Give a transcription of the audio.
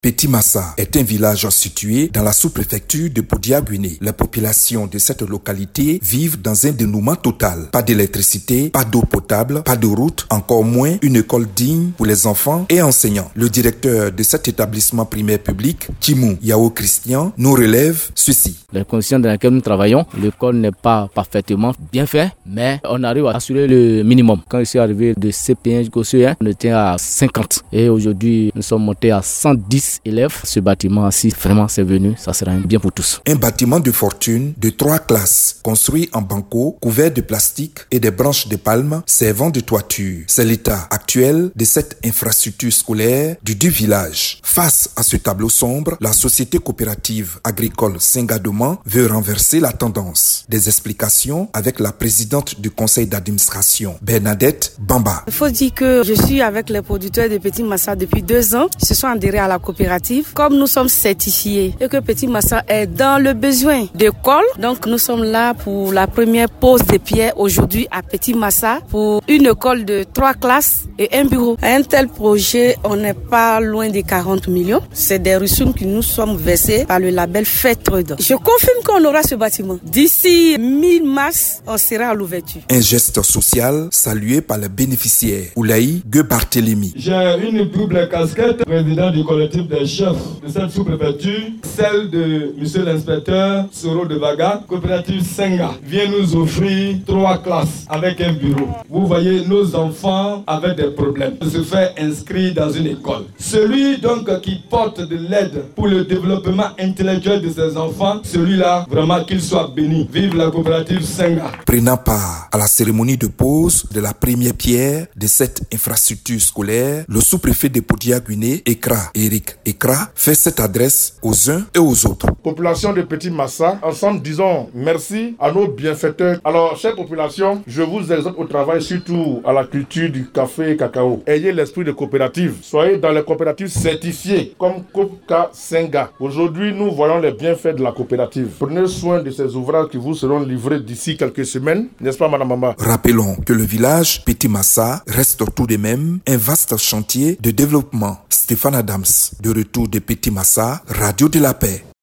Petit Massa est un village situé dans la sous-préfecture de Bodia-Guinée. Les populations de cette localité vivent dans un dénuement total. Pas d'électricité, pas d'eau potable, pas de route, encore moins une école digne pour les enfants et enseignants. Le directeur de cet établissement primaire public, Timou Yao Christian, nous relève ceci. Les conditions dans lesquelles nous travaillons, l'école n'est pas parfaitement bien faite, mais on arrive à assurer le minimum. Quand je suis arrivé de CP1 jusqu'au CE1, on était à 50. Et aujourd'hui, nous sommes montés à 110 élèves. Ce bâtiment, si vraiment c'est venu, ça sera un bien pour tous. Un bâtiment de fortune de 3 classes, construit en banco, couvert de plastique et des branches de palme servant de toiture. C'est l'état actuel de cette infrastructure scolaire du village. Face à ce tableau sombre, la société coopérative agricole Sengadoman veut renverser la tendance. Des explications avec la présidente du conseil d'administration, Bernadette Bamba. Il faut dire que je suis avec les producteurs de Petit Massa depuis 2 ans. Ils se sont adhérés à la coopérative. Comme nous sommes certifiés et que Petit Massa est dans le besoin d'école, donc nous sommes là pour la première pose de pierre aujourd'hui à Petit Massa pour une école de 3 classes et un bureau. À un tel projet, on n'est pas loin des 40 millions. C'est des ressources qui nous sommes versées par le label Faitred. Je confirme qu'on aura ce bâtiment. D'ici mi-mars, on sera à l'ouverture. Un geste social salué par les bénéficiaires. Oulaï Gue-Barthélémy. J'ai une double casquette, président du collectif des chefs de cette sous-préfecture, celle de monsieur l'inspecteur Soro de Vaga. Coopérative Senga vient nous offrir 3 classes avec un bureau. Vous voyez, nos enfants avaient des problèmes de se faire inscrire dans une école. Celui donc qui porte de l'aide pour le développement intellectuel de ses enfants, celui-là, vraiment qu'il soit béni. Vive la coopérative Senga. Prenant part à la cérémonie de pose de la première pierre de cette infrastructure scolaire, le sous-préfet de Bodia-Guinée, Eric Ekra, fait cette adresse aux uns et aux autres. Population de Petit Massa, ensemble disons merci à nos bienfaiteurs. Alors, chère population, je vous exhorte au travail, surtout à la culture du café et cacao. Ayez l'esprit de coopérative. Soyez dans les coopératives certifiées comme Coopca Senga. Aujourd'hui, nous voyons les bienfaits de la coopérative. Prenez soin de ces ouvrages qui vous seront livrés d'ici quelques semaines, n'est-ce pas, Madame Mamba? Rappelons que le village Petit Massa reste tout de même un vaste chantier de développement. Stéphane Adams, de retour de Petit Massa, Radio de la Paix.